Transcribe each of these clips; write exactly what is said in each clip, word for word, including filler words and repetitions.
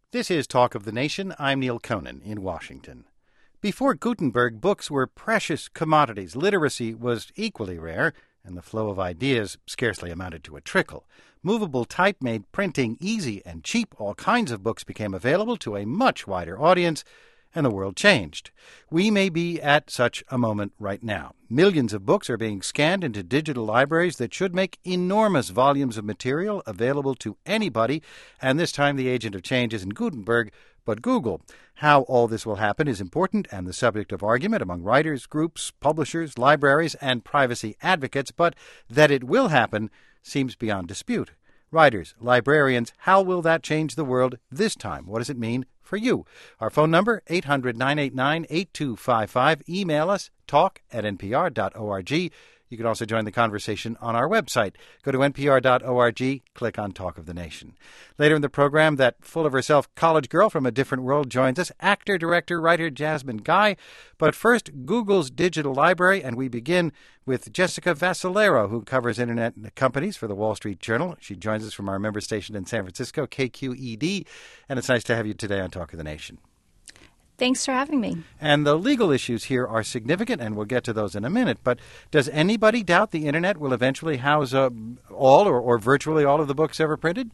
This is Talk of the Nation. I'm Neil Conan in Washington. Before Gutenberg, books were precious commodities. Literacy was equally rare, and the flow of ideas scarcely amounted to a trickle. Movable type made printing easy and cheap. All kinds of books became available to a much wider audience, and the world changed. We may be at such a moment right now. Millions of books are being scanned into digital libraries that should make enormous volumes of material available to anybody, and this time the agent of change isn't Gutenberg, but Google. How all this will happen is important and the subject of argument among writers, groups, publishers, libraries, and privacy advocates, but that it will happen seems beyond dispute. Writers, librarians, how will that change the world this time? What does it mean for you? Our phone number, eight hundred, nine eight nine, eight two five five. Email us, talk at n p r dot org. You can also join the conversation on our website. Go to n p r dot org, click on Talk of the Nation. Later in the program, that full-of-herself college girl from a different world joins us, actor, director, writer Jasmine Guy. But first, Google's digital library, and we begin with Jessica Vassalero, who covers internet companies for the Wall Street Journal. She joins us from our member station in San Francisco, K Q E D, and it's nice to have you today on Talk of the Nation. Thanks for having me. And the legal issues here are significant, and we'll get to those in a minute. But does anybody doubt the Internet will eventually house uh, all or, or virtually all of the books ever printed?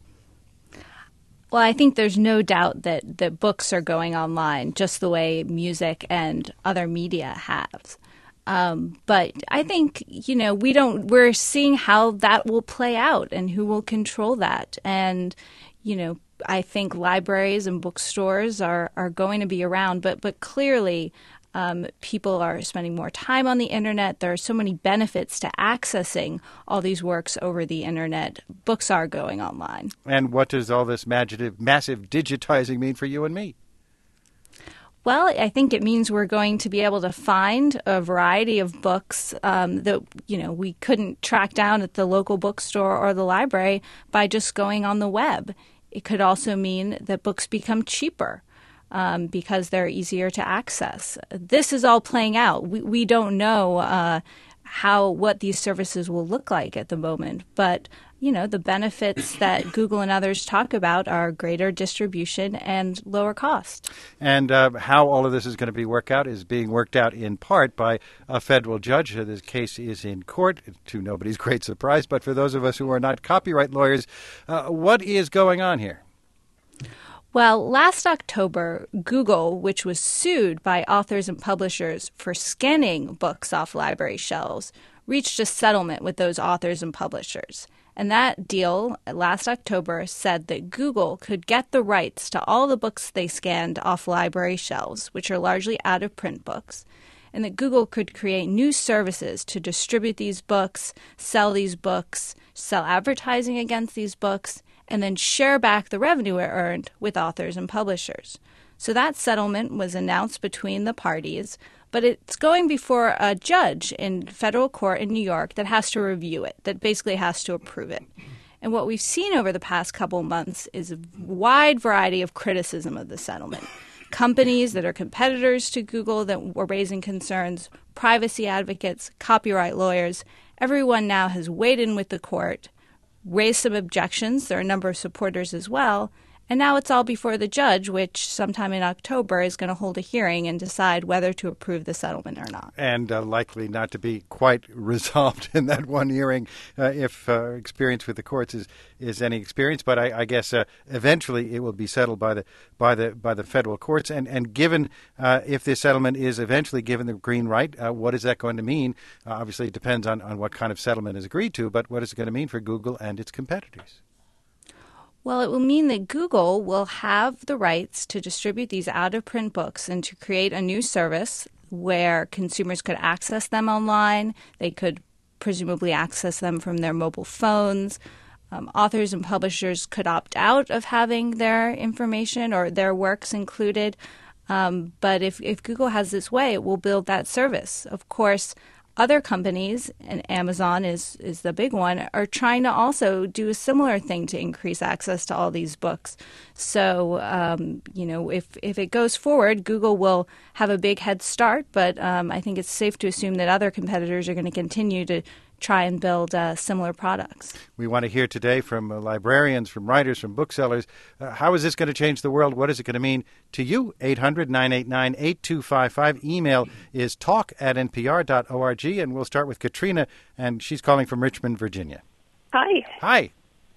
Well, I think there's no doubt that, that books are going online just the way music and other media have. Um, but I think, you know, we don't, we're seeing how that will play out and who will control that. And, you know, I think libraries and bookstores are, are going to be around, but but clearly um, people are spending more time on the Internet. There are so many benefits to accessing all these works over the Internet. Books are going online. And what does all this massive, massive digitizing mean for you and me? Well, I think it means we're going to be able to find a variety of books um, that, you know, we couldn't track down at the local bookstore or the library by just going on the web. It could also mean that books become cheaper um, because they're easier to access. This is all playing out. We, we don't know uh, how what these services will look like at the moment, but you know the benefits that Google and others talk about are greater distribution and lower cost. And uh, how all of this is going to be worked out is being worked out in part by a federal judge. This case is in court, to nobody's great surprise. But for those of us who are not copyright lawyers, uh, what is going on here? Well, last October, Google, which was sued by authors and publishers for scanning books off library shelves, reached a settlement with those authors and publishers. And that deal last October said that Google could get the rights to all the books they scanned off library shelves, which are largely out-of-print books, and that Google could create new services to distribute these books, sell these books, sell advertising against these books, and then share back the revenue it earned with authors and publishers. So that settlement was announced between the parties, but it's going before a judge in federal court in New York that has to review it, that basically has to approve it. And what we've seen over the past couple months is a wide variety of criticism of the settlement. Companies that are competitors to Google that were raising concerns, privacy advocates, copyright lawyers, everyone now has weighed in with the court, raised some objections. There are a number of supporters as well. And now it's all before the judge, which sometime in October is going to hold a hearing and decide whether to approve the settlement or not. And uh, likely not to be quite resolved in that one hearing uh, if uh, experience with the courts is, is any experience. But I, I guess uh, eventually it will be settled by the by the by the federal courts. And and given uh, if this settlement is eventually given the green right, uh, what is that going to mean? Uh, obviously, it depends on, on what kind of settlement is agreed to. But what is it going to mean for Google and its competitors? Well, it will mean that Google will have the rights to distribute these out-of-print books and to create a new service where consumers could access them online. They could presumably access them from their mobile phones. Um, authors and publishers could opt out of having their information or their works included. Um, but if, if Google has this way, it will build that service. Of course, other companies, and Amazon is, is the big one, are trying to also do a similar thing to increase access to all these books. So, um, you know, if, if it goes forward, Google will have a big head start, but um, I think it's safe to assume that other competitors are going to continue to try and build uh, similar products. We want to hear today from uh, librarians, from writers, from booksellers. Uh, how is this going to change the world? What is it going to mean to you? eight hundred, nine eight nine, eight two five five. Email is talk at n p r dot org. And we'll start with Katrina, and she's calling from Richmond, Virginia. Hi. Hi.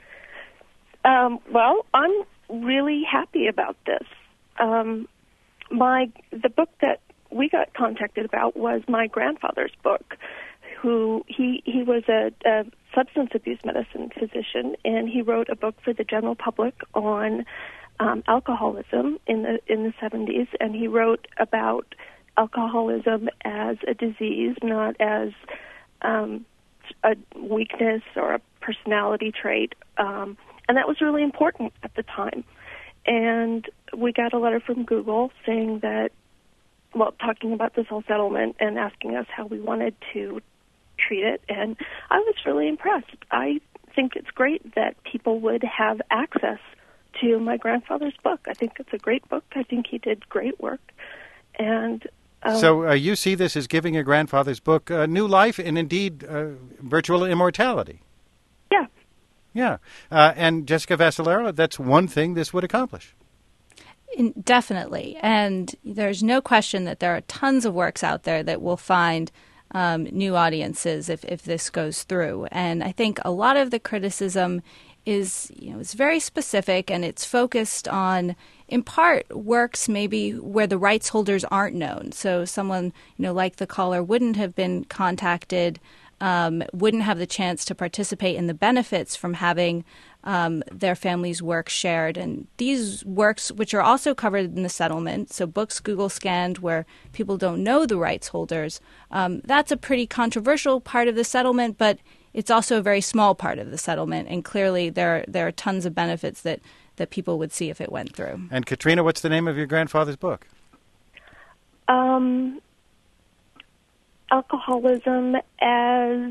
Um, well, I'm really happy about this. Um, my the book that we got contacted about was my grandfather's book. Who he he was a, a substance abuse medicine physician, and he wrote a book for the general public on um, alcoholism in the in the seventies, and he wrote about alcoholism as a disease, not as um, a weakness or a personality trait, um, and that was really important at the time. And we got a letter from Google saying that, well, talking about this whole settlement and asking us how we wanted to treat it, and I was really impressed. I think it's great that people would have access to my grandfather's book. I think it's a great book. I think he did great work. And um, So uh, you see this as giving your grandfather's book uh, new life and indeed uh, virtual immortality. Yeah. Yeah. Uh, and Jessica Vassalero, that's one thing this would accomplish. In, definitely. And there's no question that there are tons of works out there that will find um, new audiences if, if this goes through. And I think a lot of the criticism is, you know, it's very specific, and it's focused on, in part, works maybe where the rights holders aren't known. So someone, you know, like the caller wouldn't have been contacted, um, wouldn't have the chance to participate in the benefits from having Um, their family's work shared. And these works, which are also covered in the settlement, so books Google scanned where people don't know the rights holders, um, that's a pretty controversial part of the settlement, but it's also a very small part of the settlement. And clearly there, there are tons of benefits that, that people would see if it went through. And Katrina, what's the name of your grandfather's book? Um, alcoholism as...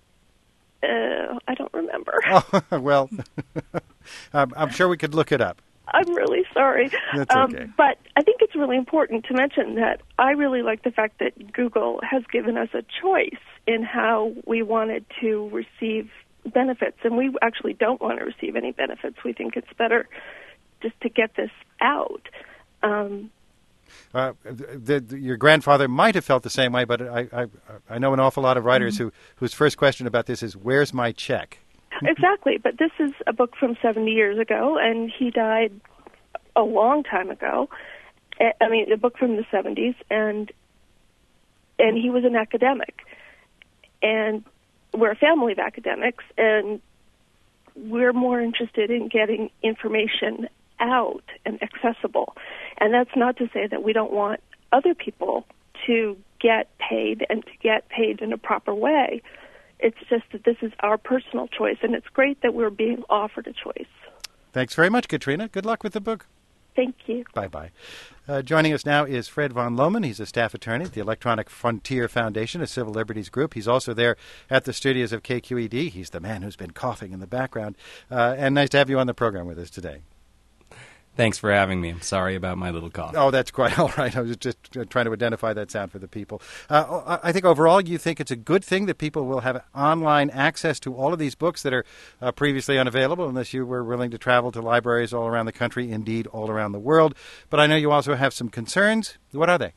Uh, I don't remember. Oh, well, I'm, I'm sure we could look it up. I'm really sorry. That's okay. Um, but I think it's really important to mention that I really like the fact that Google has given us a choice in how we wanted to receive benefits. And we actually don't want to receive any benefits. We think it's better just to get this out. Um, Uh, the, the, your grandfather might have felt the same way, but I, I, I know an awful lot of writers mm-hmm. who whose first question about this is, where's my check? Exactly, but this is a book from seventy years ago, and he died a long time ago. I mean, a book from the seventies, and and he was an academic. And we're a family of academics, and we're more interested in getting information out and accessible. And that's not to say that we don't want other people to get paid and to get paid in a proper way. It's just that this is our personal choice, and it's great that we're being offered a choice. Thanks very much, Katrina. Good luck with the book. Thank you. Bye-bye. Uh, joining us now is Fred von Lohman. He's a staff attorney at the Electronic Frontier Foundation, a civil liberties group. He's also there at the studios of K Q E D. He's the man who's been coughing in the background. Uh, and nice to have you on the program with us today. Thanks for having me. I'm sorry about my little cough. Oh, that's quite all right. I was just trying to identify that sound for the people. Uh, I think overall you think it's a good thing that people will have online access to all of these books that are uh, previously unavailable unless you were willing to travel to libraries all around the country, indeed all around the world. But I know you also have some concerns. What are they?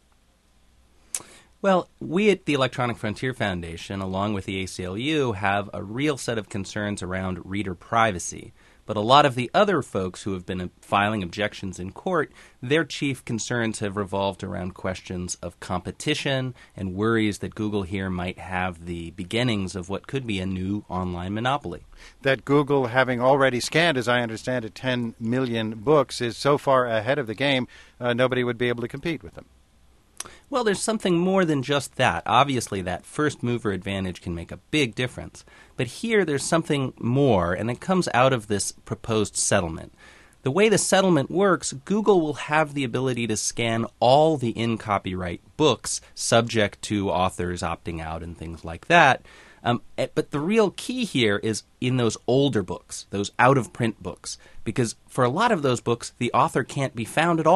Well, we at the Electronic Frontier Foundation, along with the A C L U, have a real set of concerns around reader privacy. But a lot of the other folks who have been filing objections in court, their chief concerns have revolved around questions of competition and worries that Google here might have the beginnings of what could be a new online monopoly. That Google, having already scanned, as I understand it, ten million books, is so far ahead of the game, uh, nobody would be able to compete with them. Well, there's something more than just that. Obviously, that first-mover advantage can make a big difference. But here, there's something more, and it comes out of this proposed settlement. The way the settlement works, Google will have the ability to scan all the in-copyright books, subject to authors opting out and things like that. Um, but the real key here is in those older books, those out-of-print books, because for a lot of those books, the author can't be found at all.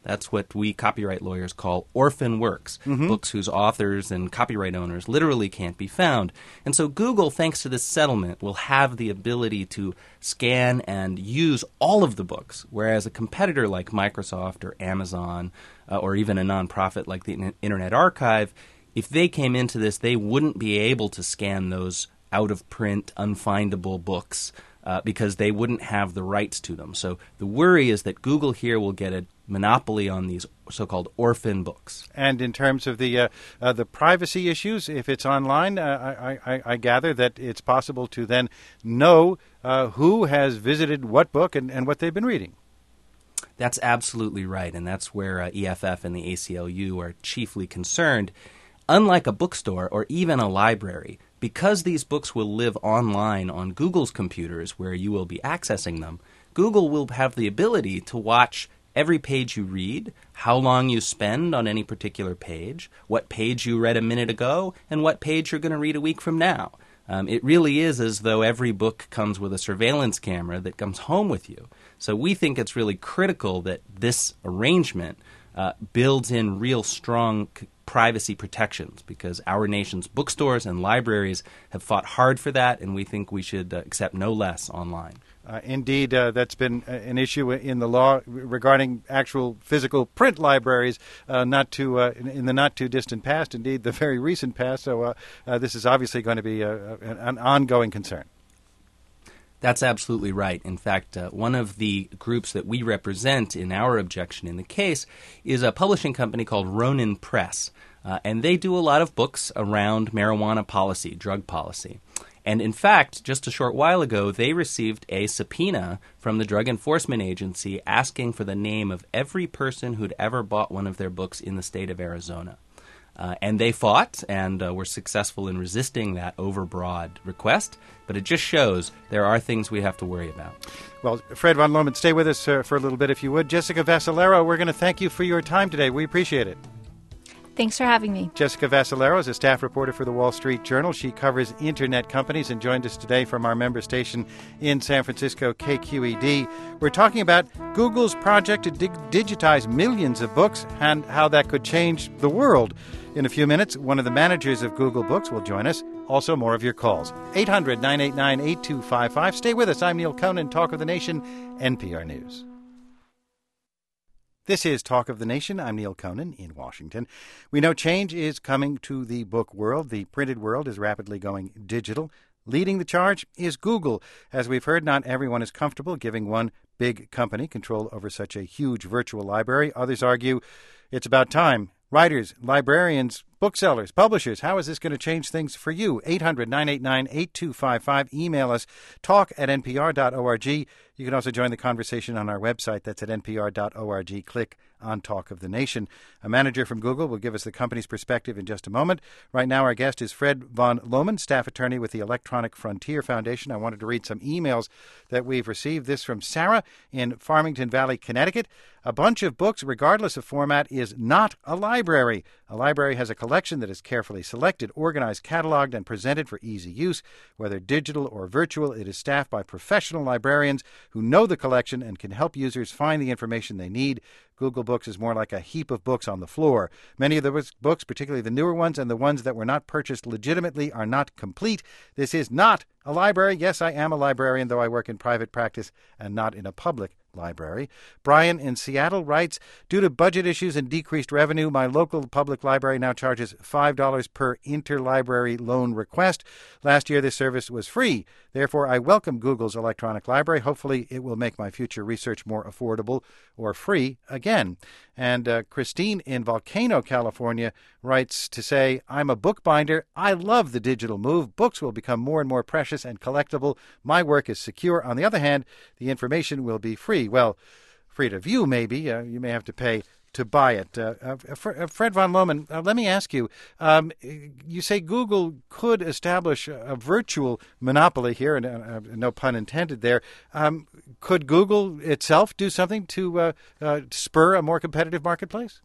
That's what we copyright lawyers call orphan works, mm-hmm. books whose authors and copyright owners literally can't be found. And so Google, thanks to this settlement, will have the ability to scan and use all of the books, whereas a competitor like Microsoft or Amazon uh, or even a nonprofit like the Internet Archive, if they came into this, they wouldn't be able to scan those out-of-print, unfindable books uh, because they wouldn't have the rights to them. So the worry is that Google here will get a monopoly on these so-called orphan books. And in terms of the uh, uh, the privacy issues, if it's online, uh, I, I, I gather that it's possible to then know uh, who has visited what book and, and what they've been reading. That's absolutely right, and that's where uh, E F F and the A C L U are chiefly concerned. Unlike a bookstore or even a library, because these books will live online on Google's computers where you will be accessing them, Google will have the ability to watch every page you read, how long you spend on any particular page, what page you read a minute ago, and what page you're going to read a week from now. Um, it really is as though every book comes with a surveillance camera that comes home with you. So we think it's really critical that this arrangement uh, builds in real strong c- privacy protections, because our nation's bookstores and libraries have fought hard for that, and we think we should uh, accept no less online. Uh, indeed, uh, that's been an issue in the law regarding actual physical print libraries, uh, not too uh, in, in the not too distant past. Indeed, the very recent past. So uh, uh, this is obviously going to be a, a, an ongoing concern. That's absolutely right. In fact, uh, one of the groups that we represent in our objection in the case is a publishing company called Ronin Press, uh, and they do a lot of books around marijuana policy, drug policy. And in fact, just a short while ago, they received a subpoena from the Drug Enforcement Agency asking for the name of every person who'd ever bought one of their books in the state of Arizona. Uh, and they fought and uh, were successful in resisting that overbroad request. But it just shows there are things we have to worry about. Well, Fred von Lohman, stay with us uh, for a little bit if you would. Jessica Vassalero, we're going to thank you for your time today. We appreciate it. Thanks for having me. Jessica Vassalero is a staff reporter for the Wall Street Journal. She covers Internet companies and joined us today from our member station in San Francisco, K Q E D. We're talking about Google's project to dig- digitize millions of books and how that could change the world. In a few minutes, one of the managers of Google Books will join us. Also, more of your calls. eight hundred, nine eight nine, eight two five five. Stay with us. I'm Neil Conan, Talk of the Nation, N P R News. This is Talk of the Nation. I'm Neil Conan in Washington. We know change is coming to the book world. The printed world is rapidly going digital. Leading the charge is Google. As we've heard, not everyone is comfortable giving one big company control over such a huge virtual library. Others argue it's about time. Writers, librarians, booksellers, publishers, how is this going to change things for you? eight hundred, nine eight nine, eight two five five. Email us, talk at n p r dot org. You can also join the conversation on our website. That's at n p r dot org. Click on Talk of the Nation. A manager from Google will give us the company's perspective in just a moment. Right now, our guest is Fred von Lohman, staff attorney with the Electronic Frontier Foundation. I wanted to read some emails that we've received. This from Sarah in Farmington Valley, Connecticut. A bunch of books, regardless of format, is not a library. A library has a collection that is carefully selected, organized, cataloged, and presented for easy use. Whether digital or virtual, it is staffed by professional librarians who know the collection and can help users find the information they need. Google Books is more like a heap of books on the floor. Many of the books, particularly the newer ones and the ones that were not purchased legitimately, are not complete. This is not a library. Yes, I am a librarian, though I work in private practice and not in a public library. Brian in Seattle writes, due to budget issues and decreased revenue, my local public library now charges five dollars per interlibrary loan request. Last year, this service was free. Therefore, I welcome Google's electronic library. Hopefully, it will make my future research more affordable or free again. And uh, Christine in Volcano, California writes to say, I'm a bookbinder. I love the digital move. Books will become more and more precious and collectible. My work is secure. On the other hand, the information will be free. Well, free to view, maybe. Uh, you may have to pay to buy it. Uh, uh, Fred von Lohman, uh, let me ask you, um, you say Google could establish a, a virtual monopoly here, and uh, no pun intended there. Um, could Google itself do something to uh, uh, spur a more competitive marketplace?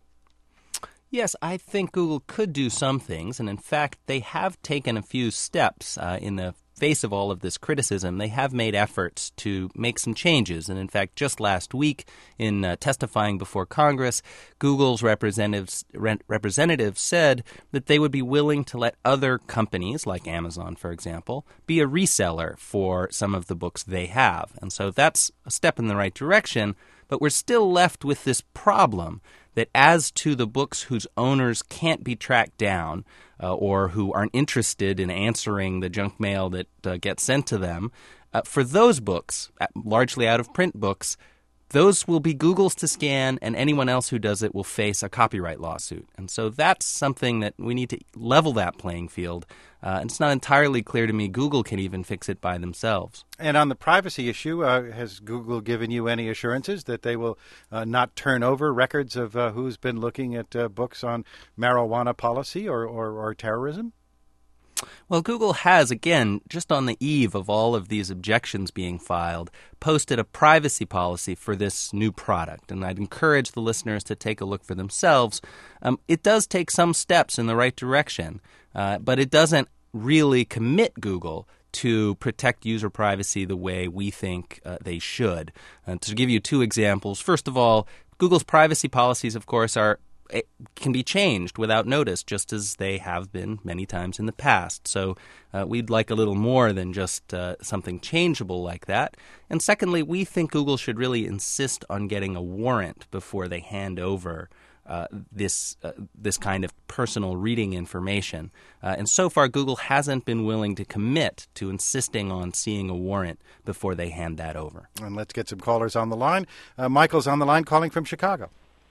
Yes, I think Google could do some things, and in fact, they have taken a few steps uh, in the face of all of this criticism, they have made efforts to make some changes. And in fact, just last week, in uh, testifying before Congress, Google's representatives, re- representatives said that they would be willing to let other companies, like Amazon, for example, be a reseller for some of the books they have. And so that's a step in the right direction, but we're still left with this problem that as to the books whose owners can't be tracked down uh, or who aren't interested in answering the junk mail that uh, gets sent to them, uh, for those books, largely out-of-print books, those will be Google's to scan, and anyone else who does it will face a copyright lawsuit. And so that's something that we need to level that playing field. Uh, it's not entirely clear to me Google can even fix it by themselves. And on the privacy issue, uh, has Google given you any assurances that they will uh, not turn over records of uh, who's been looking at uh, books on marijuana policy or, or, or terrorism? Well, Google has, again, just on the eve of all of these objections being filed, posted a privacy policy for this new product. And I'd encourage the listeners to take a look for themselves. Um, it does take some steps in the right direction, uh, but it doesn't really commit Google to protect user privacy the way we think uh, they should. Uh, to give you two examples, first of all, Google's privacy policies, of course, are it can be changed without notice, just as they have been many times in the past. So uh, we'd like a little more than just uh, something changeable like that. And secondly, we think Google should really insist on getting a warrant before they hand over uh, this uh, this kind of personal reading information. Uh, and so far, Google hasn't been willing to commit to insisting on seeing a warrant before they hand that over. And let's get some callers on the line. Uh, Michael's on the line calling from Chicago.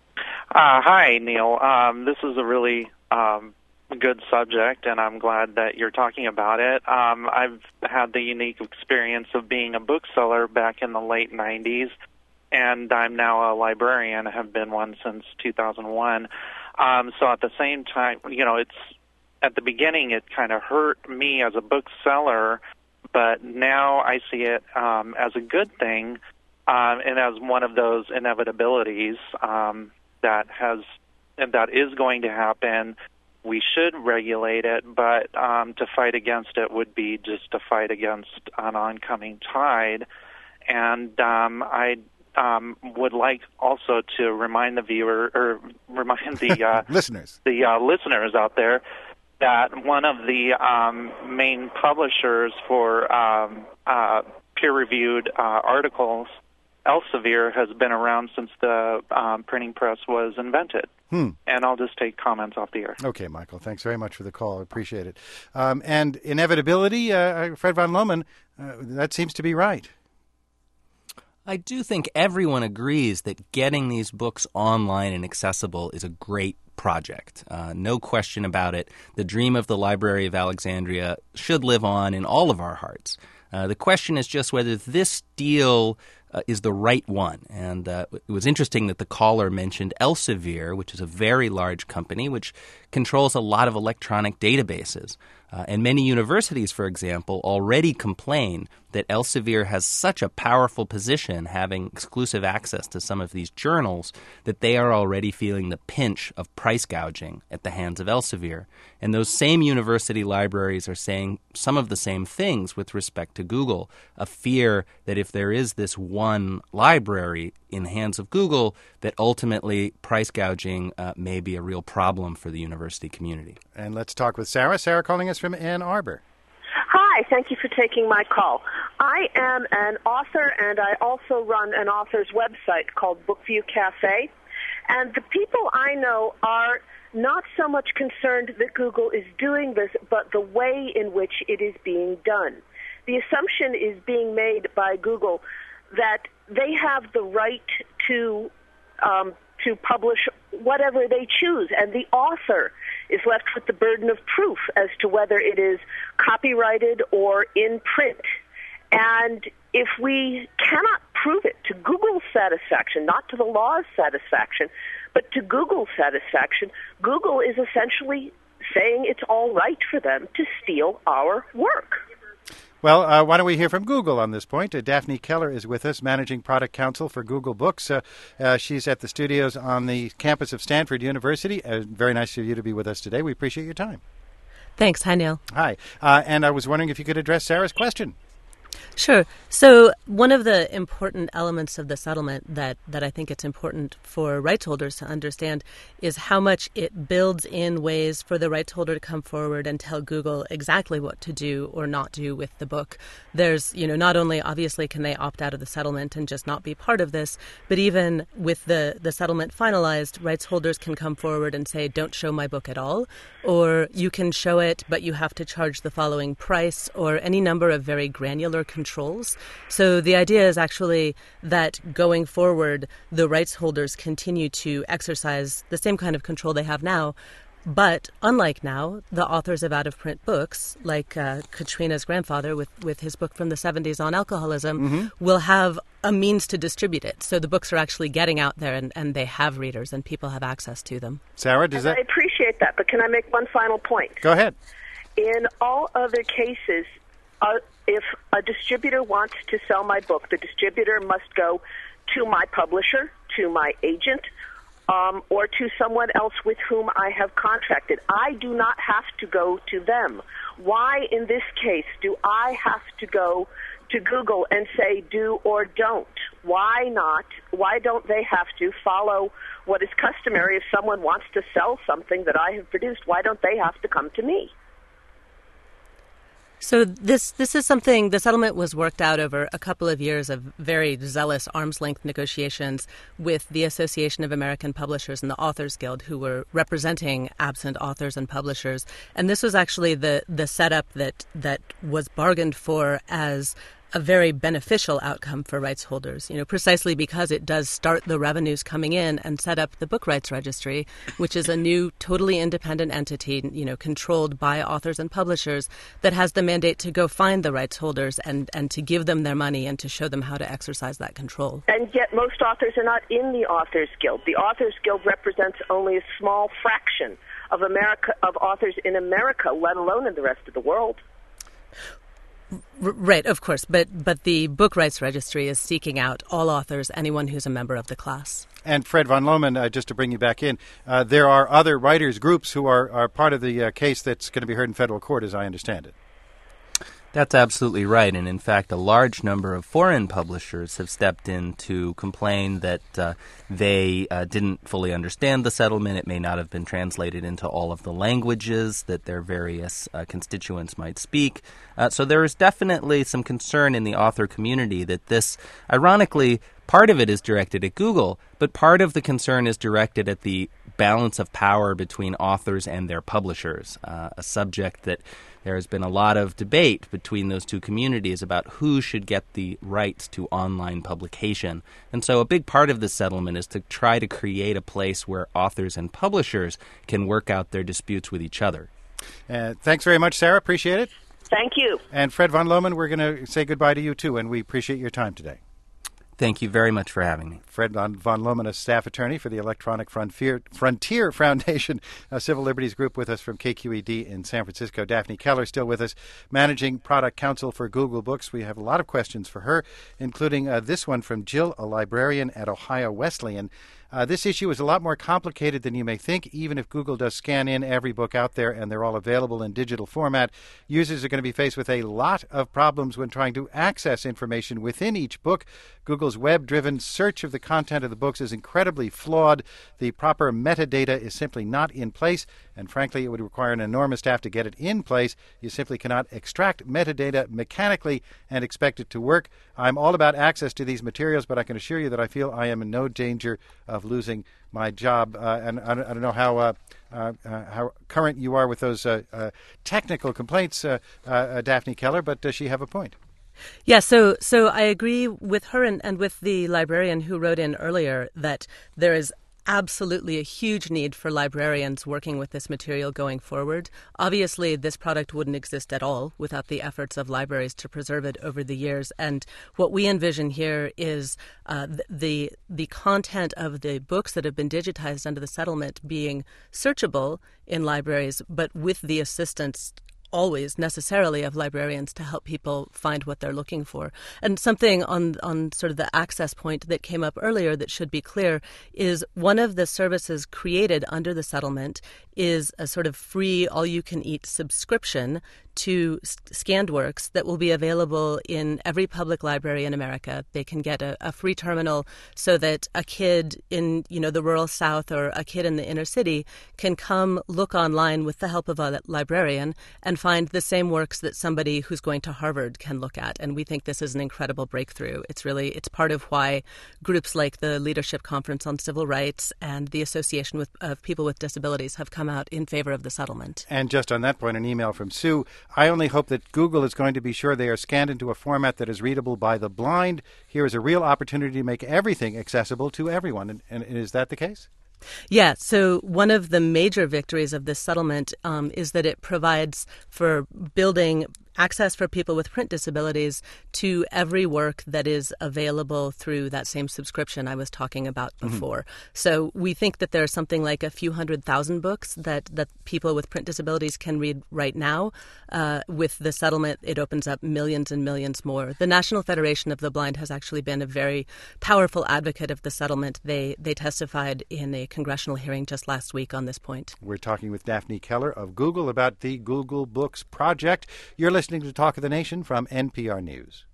Uh, hi, Neil. Um, this is a really um, good subject, and I'm glad that you're talking about it. Um, I've had the unique experience of being a bookseller back in the late nineties, and I'm now a librarian. I have been one since two thousand one. Um, so at the same time, you know, it's at the beginning it kind of hurt me as a bookseller, but now I see it um, as a good thing um, and as one of those inevitabilities um that has and that is going to happen. We should regulate it, but um, to fight against it would be just to fight against an oncoming tide. And um, I um, would like also to remind the viewer or remind the uh, listeners, the uh, listeners out there that one of the um, main publishers for um, uh, peer-reviewed uh, articles, Elsevier, has been around since the um, printing press was invented. Hmm. And I'll just take comments off the air. Okay, Michael. Thanks very much for the call. I appreciate it. Um, and inevitability, uh, Fred von Lohman, uh, that seems to be right. I do think everyone agrees that getting these books online and accessible is a great project. Uh, no question about it. The dream of the Library of Alexandria should live on in all of our hearts. Uh, the question is just whether this deal uh, is the right one. And uh, it was interesting that the caller mentioned Elsevier, which is a very large company which controls a lot of electronic databases. Uh, and many universities, for example, already complain that Elsevier has such a powerful position having exclusive access to some of these journals that they are already feeling the pinch of price gouging at the hands of Elsevier. And those same university libraries are saying some of the same things with respect to Google, a fear that if there is this one library in the hands of Google, that ultimately price gouging uh, may be a real problem for the university community. And let's talk with Sarah. Sarah calling us from Ann Arbor. Hi, thank you for taking my call. I am an author, and I also run an author's website called Bookview Cafe. And the people I know are not so much concerned that Google is doing this, but the way in which it is being done. The assumption is being made by Google that they have the right to um, to publish whatever they choose, and the author is left with the burden of proof as to whether it is copyrighted or in print. And if we cannot prove it to Google's satisfaction, not to the law's satisfaction, but to Google's satisfaction, Google is essentially saying it's all right for them to steal our work. Well, uh, why don't we hear from Google on this point? Uh, Daphne Keller is with us, Managing Product Counsel for Google Books. Uh, uh, she's at the studios on the campus of Stanford University. Uh, very nice of you to be with us today. We appreciate your time. Thanks. Hi, Neil. Hi. Uh, and I was wondering if you could address Sarah's question. Sure. So one of the important elements of the settlement that, that I think it's important for rights holders to understand is how much it builds in ways for the rights holder to come forward and tell Google exactly what to do or not do with the book. There's, you know, not only obviously can they opt out of the settlement and just not be part of this, but even with the, the settlement finalized, rights holders can come forward and say, don't show my book at all, or you can show it, but you have to charge the following price, or any number of very granular controls. So the idea is actually that going forward, the rights holders continue to exercise the same kind of control they have now. But unlike now, the authors of out-of-print books, like uh, Katrina's grandfather with, with his book from the seventies on alcoholism, mm-hmm. will have a means to distribute it. So the books are actually getting out there and, and they have readers and people have access to them. Sarah, does and that... I appreciate that, but can I make one final point? Go ahead. In all other cases, uh, if a distributor wants to sell my book, the distributor must go to my publisher, to my agent, um, or to someone else with whom I have contracted. I do not have to go to them. Why, in this case, do I have to go to Google and say do or don't? Why not? Why don't they have to follow what is customary? If someone wants to sell something that I have produced, why don't they have to come to me? So this this is something, the settlement was worked out over a couple of years of very zealous arm's-length negotiations with the Association of American Publishers and the Authors Guild, who were representing absent authors and publishers. And this was actually the, the setup that, that was bargained for as a very beneficial outcome for rights holders, you know, precisely because it does start the revenues coming in and set up the Book Rights Registry, which is a new, totally independent entity, you know, controlled by authors and publishers that has the mandate to go find the rights holders and, and to give them their money and to show them how to exercise that control. And yet most authors are not in the Authors Guild. The Authors Guild represents only a small fraction of America, of authors in America, let alone in the rest of the world. Right, of course, but but the Book Rights Registry is seeking out all authors, anyone who's a member of the class. And Fred von Lohman, uh, just to bring you back in, uh, there are other writers' groups who are, are part of the uh, case that's going to be heard in federal court, as I understand it. That's absolutely right. And in fact, a large number of foreign publishers have stepped in to complain that uh, they uh, didn't fully understand the settlement. It may not have been translated into all of the languages that their various uh, constituents might speak. Uh, so there is definitely some concern in the author community that this, ironically, part of it is directed at Google, but part of the concern is directed at the balance of power between authors and their publishers, uh, a subject that there has been a lot of debate between those two communities about who should get the rights to online publication. And so a big part of this settlement is to try to create a place where authors and publishers can work out their disputes with each other. Uh, thanks very much, Sarah. Appreciate it. Thank you. And Fred von Lohman, we're going to say goodbye to you, too, and we appreciate your time today. Thank you very much for having me. Fred von, von Lohman, a staff attorney for the Electronic Frontier, Frontier Foundation, a civil liberties group, with us from K Q E D in San Francisco. Daphne Keller still with us, managing product counsel for Google Books. We have a lot of questions for her, including uh, this one from Jill, a librarian at Ohio Wesleyan. Uh, this issue is a lot more complicated than you may think. Even if Google does scan in every book out there and they're all available in digital format, users are going to be faced with a lot of problems when trying to access information within each book. Google's web-driven search of the content of the books is incredibly flawed. The proper metadata is simply not in place, and frankly, it would require an enormous staff to get it in place. You simply cannot extract metadata mechanically and expect it to work. I'm all about access to these materials, but I can assure you that I feel I am in no danger of losing my job. Uh, and I don't, I don't know how uh, uh, uh, how current you are with those uh, uh, technical complaints, uh, uh, Daphne Keller, but does she have a point? Yeah, so so I agree with her and, and with the librarian who wrote in earlier that there is absolutely a huge need for librarians working with this material going forward. Obviously, this product wouldn't exist at all without the efforts of libraries to preserve it over the years. And what we envision here is uh, the the content of the books that have been digitized under the settlement being searchable in libraries, but with the assistance always necessarily of librarians to help people find what they're looking for. And something on on sort of the access point that came up earlier that should be clear is one of the services created under the settlement is a sort of free all-you-can-eat subscription to scanned works that will be available in every public library in America. They can get a, a free terminal so that a kid in, you know, the rural South or a kid in the inner city can come look online with the help of a librarian and find the same works that somebody who's going to Harvard can look at. And we think this is an incredible breakthrough. It's really, it's part of why groups like the Leadership Conference on Civil Rights and the Association with, of People with Disabilities have come out in favor of the settlement. And just on that point, an email from Sue. I only hope that Google is going to be sure they are scanned into a format that is readable by the blind. Here is a real opportunity to make everything accessible to everyone. And, and is that the case? Yeah, so one of the major victories of this settlement um, is that it provides for building access for people with print disabilities to every work that is available through that same subscription I was talking about before. Mm-hmm. So we think that there's something like a few hundred thousand books that, that people with print disabilities can read right now. Uh, with the settlement, it opens up millions and millions more. The National Federation of the Blind has actually been a very powerful advocate of the settlement. They, they testified in a congressional hearing just last week on this point. We're talking with Daphne Keller of Google about the Google Books Project. You're listening to Talk of the Nation from N P R News.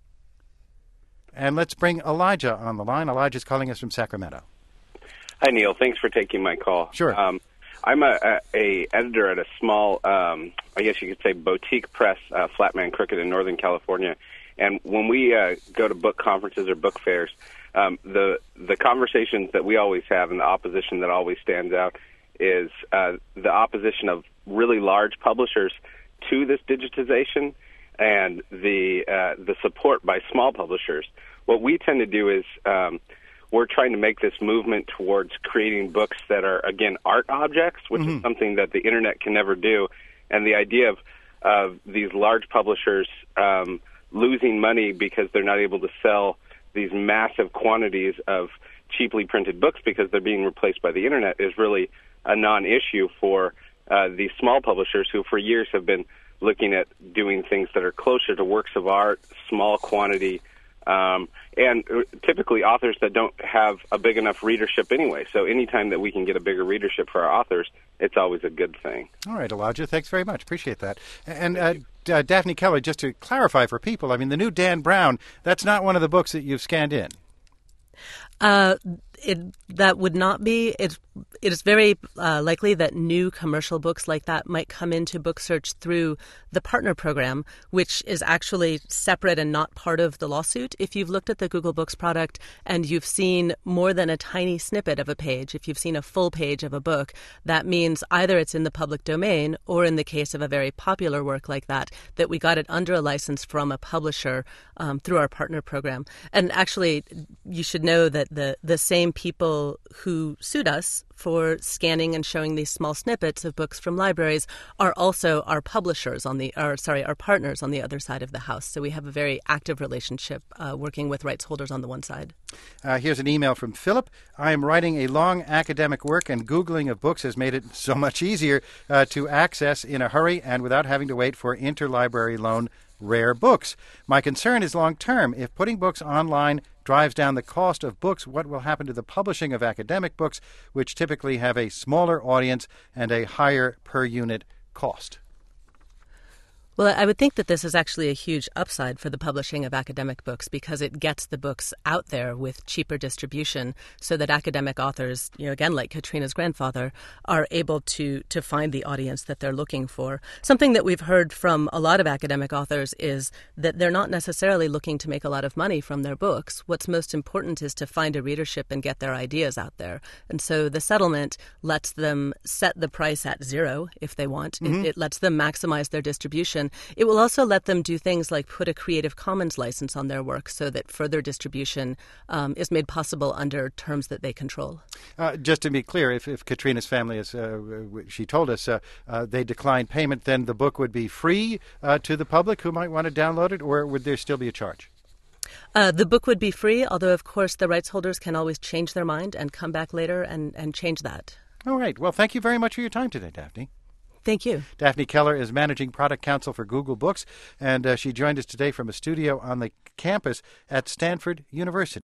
And let's bring Elijah on the line. Elijah's calling us from Sacramento. Hi, Neil. Thanks for taking my call. Sure. Um, I'm a, a, a editor at a small, um, I guess you could say, boutique press, uh, Flatman Cricket in Northern California. And when we uh, go to book conferences or book fairs, um, the the conversations that we always have and the opposition that always stands out is uh, the opposition of really large publishers to this digitization and the uh, the support by small publishers. What we tend to do is um, we're trying to make this movement towards creating books that are, again, art objects, which mm-hmm. is something that the Internet can never do. And the idea of, of these large publishers um, losing money because they're not able to sell these massive quantities of cheaply printed books because they're being replaced by the Internet is really a non-issue for uh, these small publishers who for years have been looking at doing things that are closer to works of art, small quantity, um, and typically authors that don't have a big enough readership anyway. So anytime that we can get a bigger readership for our authors, it's always a good thing. All right, Elijah, thanks very much. Appreciate that. And uh, uh, Daphne Keller, just to clarify for people, I mean, the new Dan Brown, that's not one of the books that you've scanned in. Uh, it, that would not be. It, it is very uh, likely that new commercial books like that might come into Book Search through the partner program, which is actually separate and not part of the lawsuit. If you've looked at the Google Books product and you've seen more than a tiny snippet of a page, if you've seen a full page of a book, that means either it's in the public domain or, in the case of a very popular work like that, that we got it under a license from a publisher um, through our partner program. And actually, you should know that the, the same people who sued us for scanning and showing these small snippets of books from libraries are also our publishers on the, or sorry, our partners on the other side of the house. So we have a very active relationship uh, working with rights holders on the one side. Uh, here's an email from Philip. I am writing a long academic work, and Googling of books has made it so much easier uh, to access in a hurry and without having to wait for interlibrary loan rare books. My concern is long-term. If putting books online drives down the cost of books, what will happen to the publishing of academic books, which typically have a smaller audience and a higher per-unit cost? Well, I would think that this is actually a huge upside for the publishing of academic books because it gets the books out there with cheaper distribution so that academic authors, you know, again, like Katrina's grandfather, are able to to find the audience that they're looking for. Something that we've heard from a lot of academic authors is that they're not necessarily looking to make a lot of money from their books. What's most important is to find a readership and get their ideas out there. And so the settlement lets them set the price at zero if they want. Mm-hmm. It, it lets them maximize their distribution. It will also let them do things like put a Creative Commons license on their work so that further distribution um, is made possible under terms that they control. Uh, just to be clear, if, if Katrina's family, is, uh, she told us, uh, uh, they declined payment, then the book would be free uh, to the public who might want to download it, or would there still be a charge? Uh, the book would be free, although, of course, the rights holders can always change their mind and come back later and, and change that. All right. Well, thank you very much for your time today, Daphne. Thank you. Daphne Keller is Managing Product Counsel for Google Books, and uh, she joined us today from a studio on the campus at Stanford University.